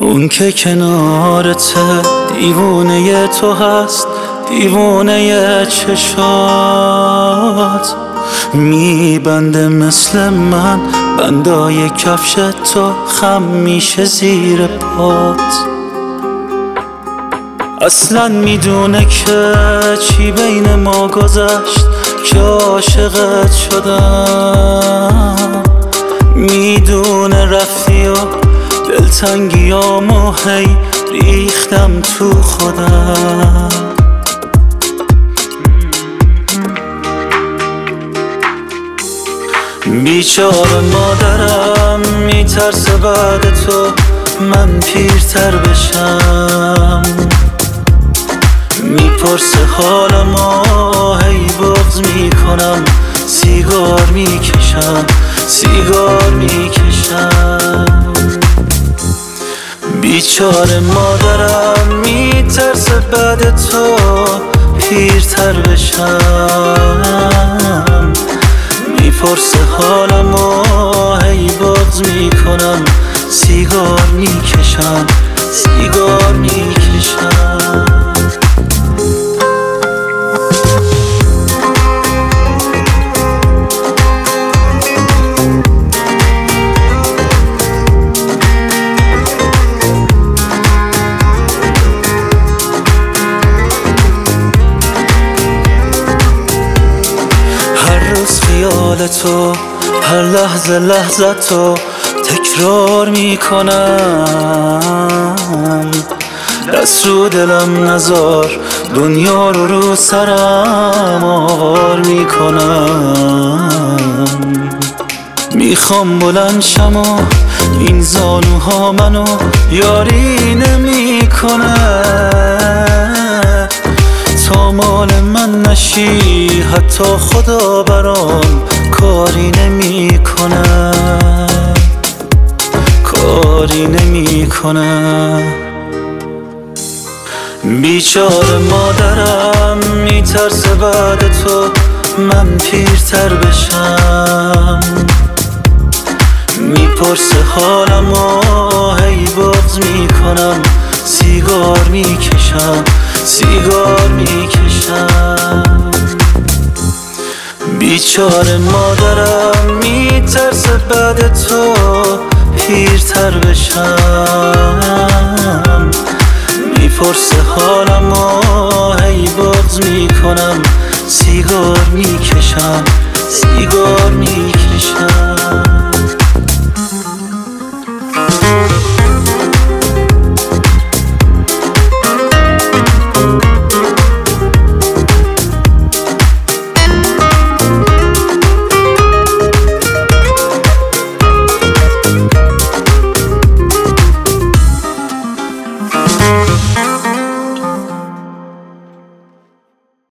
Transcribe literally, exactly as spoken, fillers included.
اون که کنارته دیوونه تو هست، دیوونه چشات میبنده مثل من بندای کفش تو، خم میشه زیر پات. اصلا میدونه که چی بین ما گذشت که عاشقت شدم، میدونه رفتی و دلتنگیامو هی ریختم تو خودم. بیچاره مادرم میترسه بعد تو من پیرتر بشم، میپرسه حالمو هی بغض میکنم، سیگار میکشم سیگار میکشم. بیچاره مادرم میترسه بعد تو پیرتر بشم، میپرسه حالمو هی بغض میکنم، سیگار میکشم سیگار میکشم. خیال تو هر لحظه لحظه تو تکرار میکنم، دست رو دلم نزار دنیا رو رو سرم آوار میکنم. میخوام بلند شم و این زانوها منو یاری نمیکنه، تا مال من نشی حتی خدا برام کاری نمیکنه کاری نمیکنه. بیچاره مادرم میترسه بعد تو من پیرتر بشم، میپرسه حالمو هی بغض میکنم، سیگار میکشم سیگار میکشم. بیچاره مادرم میترسه بعد تو پیرتر بشم، میپرسه حالمو هی بغض میکنم، سیگار میکشم سیگار میکشم.